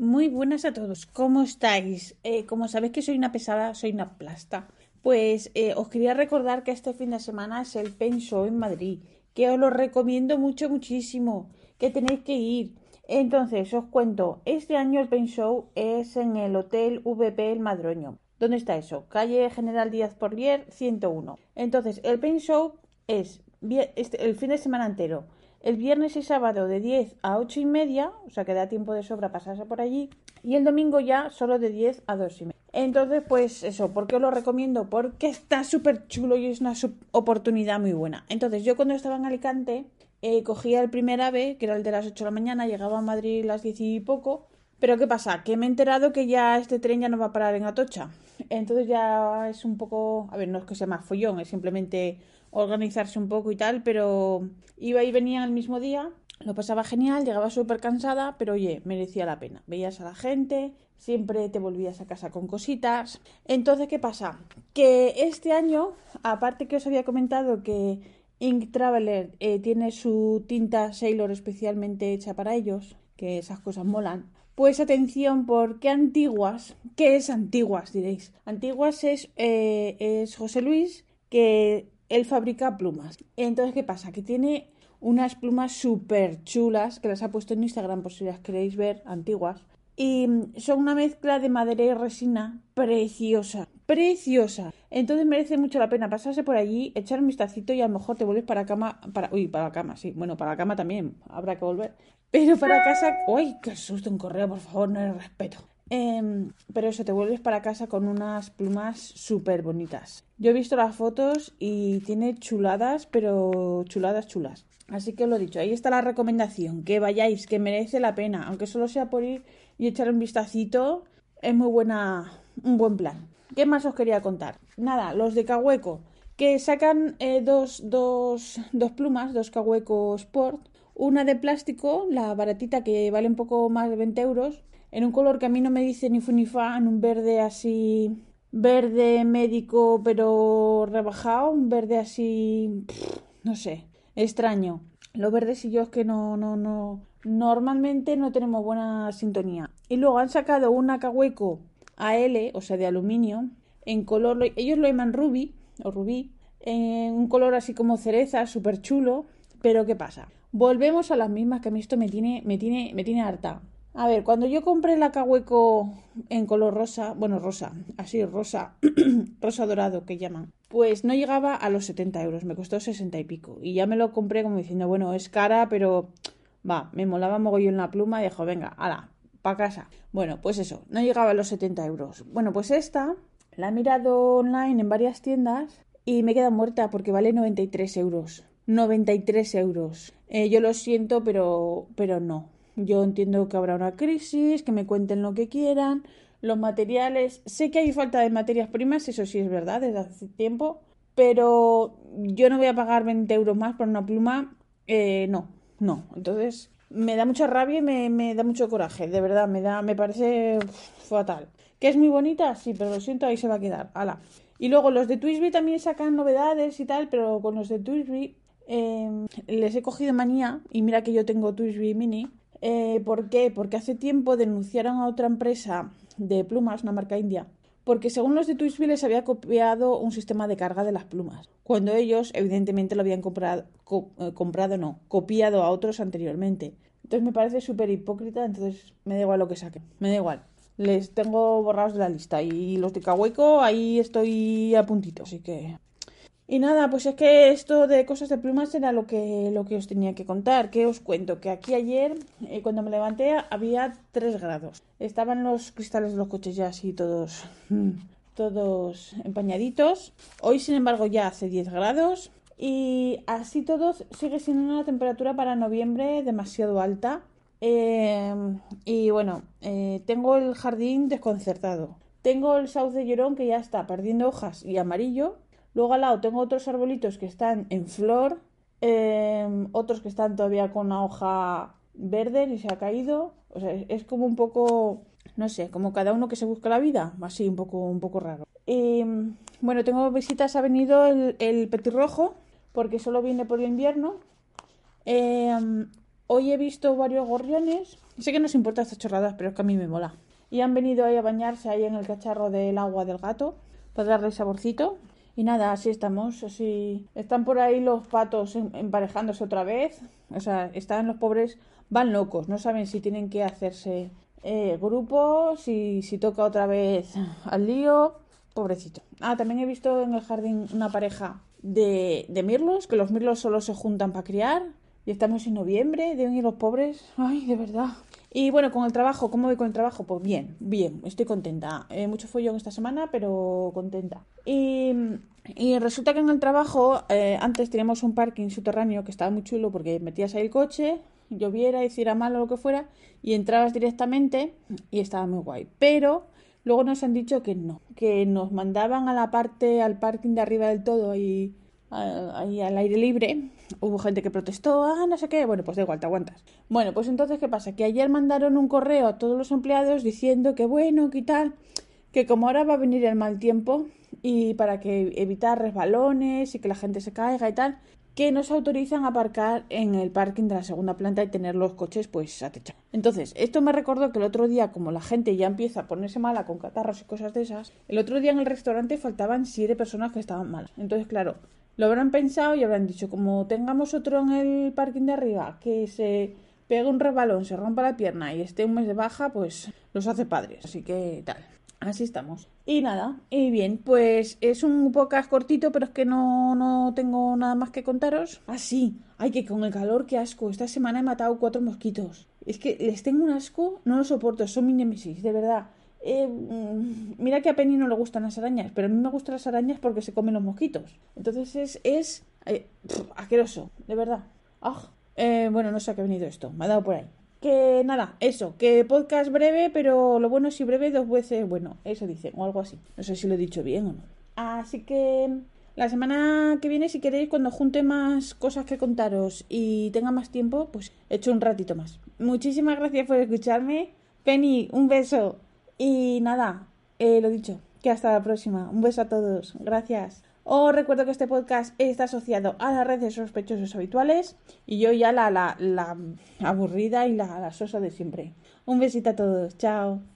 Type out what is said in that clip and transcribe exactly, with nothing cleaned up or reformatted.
Muy buenas a todos, ¿cómo estáis? Eh, como sabéis que soy una pesada, soy una plasta. Pues eh, os quería recordar que este fin de semana es el Paint Show en Madrid, que os lo recomiendo mucho, muchísimo, que tenéis que ir. Entonces, os cuento, este año el Paint Show es en el Hotel V P El Madroño. ¿Dónde está eso? Calle General Díaz Porlier, ciento uno. Entonces, el Paint Show es este, el fin de semana entero. El viernes y sábado de diez a ocho y media, o sea que da tiempo de sobra pasarse por allí. Y el domingo ya solo de diez a dos y media. Entonces, pues eso, ¿por qué os lo recomiendo? Porque está súper chulo y es una oportunidad muy buena. Entonces, yo cuando estaba en Alicante, eh, cogía el primer AVE, que era el de las ocho de la mañana, llegaba a Madrid a las diez y poco. Pero ¿qué pasa? Que me he enterado que ya este tren ya no va a parar en Atocha. Entonces ya es un poco... A ver, no es que sea más follón, es simplemente organizarse un poco y tal, pero iba y venía el mismo día, lo pasaba genial, llegaba súper cansada, pero oye, merecía la pena. Veías a la gente, siempre te volvías a casa con cositas. Entonces, ¿qué pasa? Que este año, aparte que os había comentado que Ink Traveler eh, tiene su tinta Sailor especialmente hecha para ellos, que esas cosas molan. Pues atención, porque Antiguas, ¿qué es Antiguas? Diréis. Antiguas es, eh, es José Luis, que él fabrica plumas. Entonces, ¿qué pasa? Que tiene unas plumas súper chulas, que las ha puesto en Instagram por si las queréis ver, Antiguas. Y son una mezcla de madera y resina preciosa, preciosa. Entonces merece mucho la pena pasarse por allí, echar un vistacito y a lo mejor te vuelves para cama, para, uy, para la cama, sí, bueno, para la cama también, habrá que volver. Pero para casa, uy, qué susto, un correo, por favor, no le respeto. Eh, pero eso, te vuelves para casa con unas plumas súper bonitas. Yo he visto las fotos y tiene chuladas, pero chuladas, chulas. Así que os lo he dicho, ahí está la recomendación, que vayáis, que merece la pena, aunque solo sea por ir y echar un vistacito, es muy buena, un buen plan. ¿Qué más os quería contar? Nada, los de Cahueco, que sacan eh, dos, dos, dos plumas, dos Cahueco Sport, una de plástico, la baratita que vale un poco más de veinte euros, en un color que a mí no me dice ni fu ni fa, en un verde así, verde médico pero rebajado, un verde así, pff, no sé, extraño. Los verdes y yo es que no, no, no, normalmente no tenemos buena sintonía. Y luego han sacado una Cahueco A L, o sea de aluminio, en color, ellos lo llaman rubí, o rubí, en un color así como cereza, súper chulo. Pero ¿qué pasa? Volvemos a las mismas, que a mí esto me tiene, me tiene, me tiene harta. A ver, cuando yo compré la Cahueco en color rosa, bueno, rosa, así, rosa, rosa dorado que llaman, pues no llegaba a los setenta euros, me costó sesenta y pico. Y ya me lo compré como diciendo, bueno, es cara, pero va, me molaba mogollón la pluma y dijo, venga, ala, pa' casa. Bueno, pues eso, no llegaba a los setenta euros. Bueno, pues esta la he mirado online en varias tiendas y me queda muerta porque vale noventa y tres euros. noventa y tres euros. Eh, yo lo siento, pero, pero no. Yo entiendo que habrá una crisis, que me cuenten lo que quieran. Los materiales, sé que hay falta de materias primas, eso sí es verdad, desde hace tiempo, pero yo no voy a pagar veinte euros más por una pluma, eh, no, no. Entonces me da mucha rabia y me, me da mucho coraje, de verdad, me da, me parece uf, fatal. ¿Que es muy bonita? Sí, pero lo siento, ahí se va a quedar. ¡Hala! Y luego los de Twisby también sacan novedades y tal, pero con los de Twisby eh, les he cogido manía, y mira que yo tengo Twisby Mini. Eh, ¿Por qué? Porque hace tiempo denunciaron a otra empresa de plumas, una marca india, porque según los de Twisby les había copiado un sistema de carga de las plumas, cuando ellos evidentemente lo habían comprado, co eh, comprado no, copiado a otros anteriormente. Entonces me parece súper hipócrita, entonces me da igual lo que saquen, me da igual. Les tengo borrados de la lista y los de Cahueco ahí estoy a puntito, así que... Y nada, pues es que esto de cosas de plumas era lo que, lo que os tenía que contar. ¿Qué os cuento? Que aquí ayer, eh, cuando me levanté, había tres grados. Estaban los cristales de los coches ya así todos, todos empañaditos. Hoy, sin embargo, ya hace diez grados. Y así todos sigue siendo una temperatura para noviembre demasiado alta. Eh, y bueno, eh, tengo el jardín desconcertado. Tengo el sauce llorón que ya está perdiendo hojas y amarillo. Luego al lado tengo otros arbolitos que están en flor, eh, otros que están todavía con una hoja verde y se ha caído. O sea, es como un poco, no sé, como cada uno que se busca la vida, así un poco, un poco raro. Y bueno, tengo visitas, ha venido el, el petirrojo, porque solo viene por el invierno. Eh, Hoy he visto varios gorriones. Sé que no os importa estas chorradas, pero es que a mí me mola. Y han venido ahí a bañarse ahí en el cacharro del agua del gato para darle saborcito. Y nada, así estamos, así... Están por ahí los patos emparejándose otra vez. O sea, están los pobres, van locos, no saben si tienen que hacerse eh, grupos, si, si toca otra vez al lío. Pobrecito. Ah, también he visto en el jardín una pareja de, de mirlos, que los mirlos solo se juntan para criar. Y estamos en noviembre, deben ir los pobres. Ay, de verdad. Y bueno, con el trabajo, ¿cómo voy con el trabajo? Pues bien, bien, estoy contenta. Eh, mucho follón esta semana, pero contenta. Y, y resulta que en el trabajo, eh, antes teníamos un parking subterráneo que estaba muy chulo porque metías ahí el coche, lloviera, hiciera mal o lo que fuera, y entrabas directamente y estaba muy guay. Pero luego nos han dicho que no, que nos mandaban a la parte, al parking de arriba del todo y ahí al aire libre. Hubo gente que protestó, ah, no sé qué, bueno, pues da igual, te aguantas. Bueno, pues entonces, ¿qué pasa? Que ayer mandaron un correo a todos los empleados diciendo que bueno, que tal, que como ahora va a venir el mal tiempo y para que evitar resbalones y que la gente se caiga y tal, que nos autorizan a aparcar en el parking de la segunda planta y tener los coches pues atechados. Entonces, esto me recordó que el otro día, como la gente ya empieza a ponerse mala con catarros y cosas de esas, el otro día en el restaurante faltaban siete personas que estaban malas. Entonces, claro, lo habrán pensado y habrán dicho, como tengamos otro en el parking de arriba que se pegue un resbalón, se rompa la pierna y esté un mes de baja, pues los hace padres. Así que tal. Así estamos. Y nada, y bien, pues es un podcast cortito, pero es que no, no tengo nada más que contaros. Ah, sí, ay, que con el calor, qué asco. Esta semana he matado cuatro mosquitos. Es que les tengo un asco, no lo soporto, son mi némesis, de verdad. Eh, mira que a Penny no le gustan las arañas, pero a mí me gustan las arañas porque se comen los mosquitos. Entonces es, es eh, pff, asqueroso, de verdad. Ah, eh, bueno, no sé a qué ha venido esto, me ha dado por ahí. Que nada, eso, que podcast breve, pero lo bueno es si breve dos veces, bueno, eso dicen, o algo así. No sé si lo he dicho bien o no. Así que la semana que viene, si queréis, cuando junte más cosas que contaros y tenga más tiempo, pues echo un ratito más. Muchísimas gracias por escucharme. Penny, un beso. Y nada, eh, lo dicho, que hasta la próxima. Un beso a todos. Gracias. Os recuerdo que este podcast está asociado a las redes sospechosos habituales y yo ya la, la, la aburrida y la, la sosa de siempre. Un besito a todos. Chao.